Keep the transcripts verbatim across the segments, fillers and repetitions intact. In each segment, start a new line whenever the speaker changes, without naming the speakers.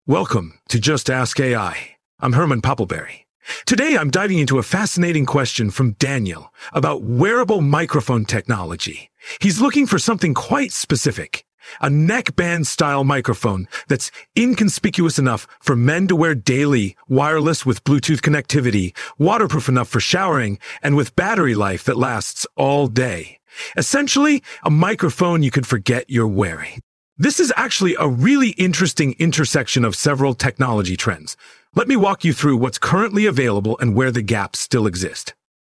Welcome to Just Ask A I. I'm Herman Poppleberry. Today I'm diving into a fascinating question from Daniel about wearable microphone technology. He's looking for something quite specific, a neckband style microphone that's inconspicuous enough for men to wear daily, wireless with Bluetooth connectivity, waterproof enough for showering, and with battery life that lasts all day. Essentially, a microphone you could forget you're wearing. This is actually a really interesting intersection of several technology trends. Let me walk you through what's currently available and where the gaps still exist.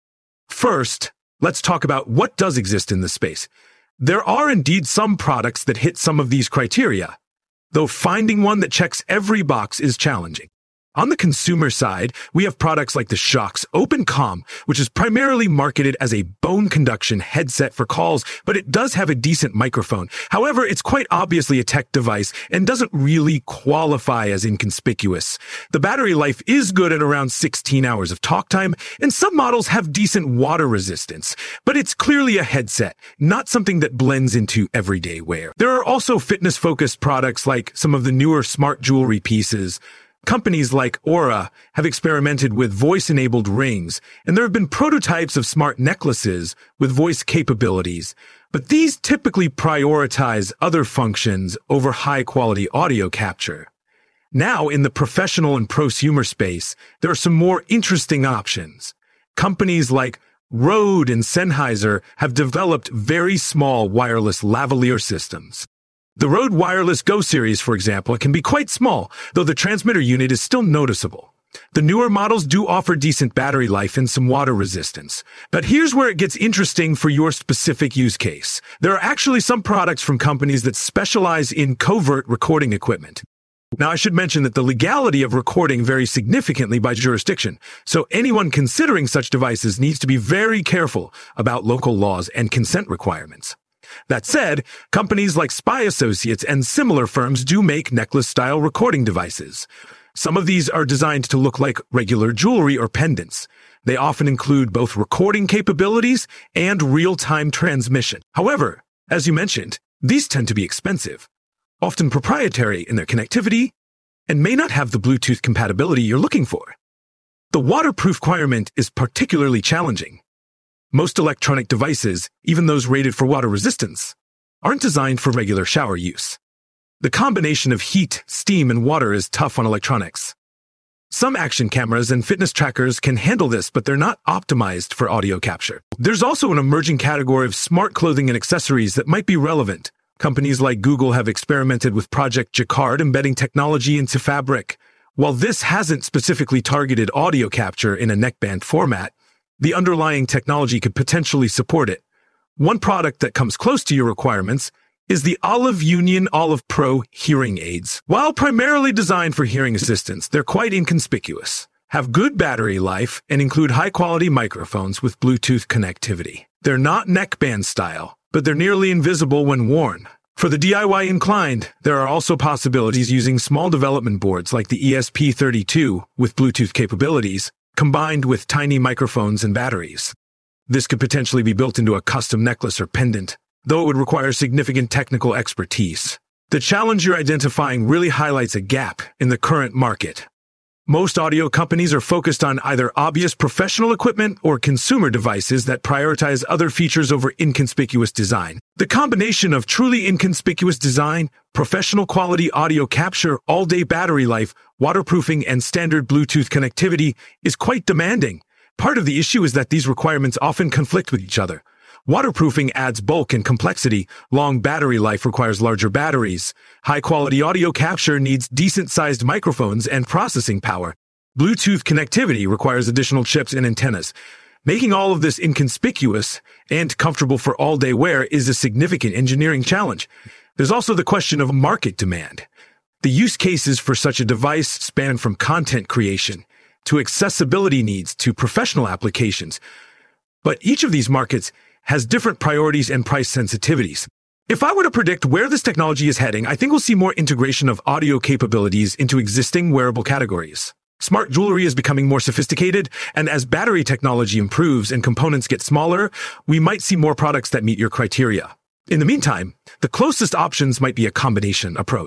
First, let's talk about what does exist in this space. There are indeed some products that hit some of these criteria, though finding one that checks every box is challenging. On the consumer side, we have products like the Shokz OpenComm, which is primarily marketed as a bone conduction headset for calls, but it does have a decent microphone. However, it's quite obviously a tech device and doesn't really qualify as inconspicuous. The battery life is good at around sixteen hours of talk time, and some models have decent water resistance, but it's clearly a headset, not something that blends into everyday wear. There are also fitness-focused products like some of the newer smart jewelry pieces. Companies like Aura have experimented with voice-enabled rings, and there have been prototypes of smart necklaces with voice capabilities, but these typically prioritize other functions over high-quality audio capture. Now, in the professional and prosumer space, there are some more interesting options. Companies like Rode and Sennheiser have developed very small wireless lavalier systems. The Rode Wireless Go series, for example, can be quite small, though the transmitter unit is still noticeable. The newer models do offer decent battery life and some water resistance. But here's where it gets interesting for your specific use case. There are actually some products from companies that specialize in covert recording equipment. Now, I should mention that the legality of recording varies significantly by jurisdiction, so anyone considering such devices needs to be very careful about local laws and consent requirements. That said, companies like Spy Associates and similar firms do make necklace-style recording devices. Some of these are designed to look like regular jewelry or pendants. They often include both recording capabilities and real-time transmission. However, as you mentioned, these tend to be expensive, often proprietary in their connectivity, and may not have the Bluetooth compatibility you're looking for. The waterproof requirement is particularly challenging. Most electronic devices, even those rated for water resistance, aren't designed for regular shower use. The combination of heat, steam, and water is tough on electronics. Some action cameras and fitness trackers can handle this, but they're not optimized for audio capture. There's also an emerging category of smart clothing and accessories that might be relevant. Companies like Google have experimented with Project Jacquard, embedding technology into fabric. While this hasn't specifically targeted audio capture in a neckband format, the underlying technology could potentially support it. One product that comes close to your requirements is the Olive Union Olive Pro hearing aids. While primarily designed for hearing assistance, they're quite inconspicuous, have good battery life, and include high-quality microphones with Bluetooth connectivity. They're not neckband style, but they're nearly invisible when worn. For the D I Y inclined, there are also possibilities using small development boards like the E S P thirty-two with Bluetooth capabilities, combined with tiny microphones and batteries. This could potentially be built into a custom necklace or pendant, though it would require significant technical expertise. The challenge you're identifying really highlights a gap in the current market. Most audio companies are focused on either obvious professional equipment or consumer devices that prioritize other features over inconspicuous design. The combination of truly inconspicuous design, professional quality audio capture, all-day battery life, waterproofing, and standard Bluetooth connectivity is quite demanding. Part of the issue is that these requirements often conflict with each other. Waterproofing adds bulk and complexity. Long battery life requires larger batteries. High-quality audio capture needs decent-sized microphones and processing power. Bluetooth connectivity requires additional chips and antennas. Making all of this inconspicuous and comfortable for all-day wear is a significant engineering challenge. There's also the question of market demand. The use cases for such a device span from content creation to accessibility needs to professional applications. But each of these markets has different priorities and price sensitivities. If I were to predict where this technology is heading, I think we'll see more integration of audio capabilities into existing wearable categories. Smart jewelry is becoming more sophisticated, and as battery technology improves and components get smaller, we might see more products that meet your criteria. In the meantime, the closest options might be a combination approach.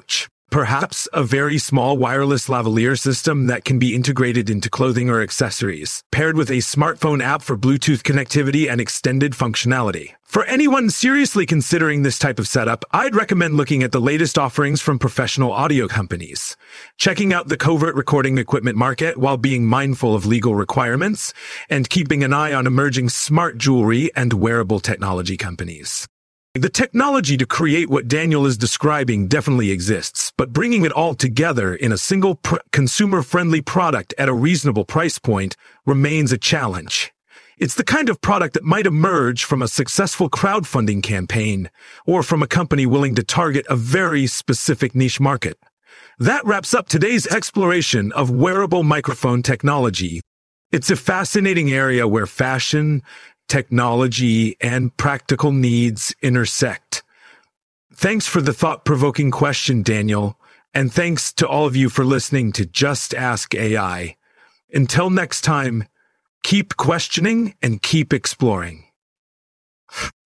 Perhaps a very small wireless lavalier system that can be integrated into clothing or accessories, paired with a smartphone app for Bluetooth connectivity and extended functionality. For anyone seriously considering this type of setup, I'd recommend looking at the latest offerings from professional audio companies, checking out the covert recording equipment market while being mindful of legal requirements, and keeping an eye on emerging smart jewelry and wearable technology companies. The technology to create what Daniel is describing definitely exists, but bringing it all together in a single pr- consumer-friendly product at a reasonable price point remains a challenge. It's the kind of product that might emerge from a successful crowdfunding campaign or from a company willing to target a very specific niche market. That wraps up today's exploration of wearable microphone technology. It's a fascinating area where fashion, technology, and practical needs intersect. Thanks for the thought-provoking question, Daniel, and thanks to all of you for listening to Just Ask A I. Until next time, keep questioning and keep exploring.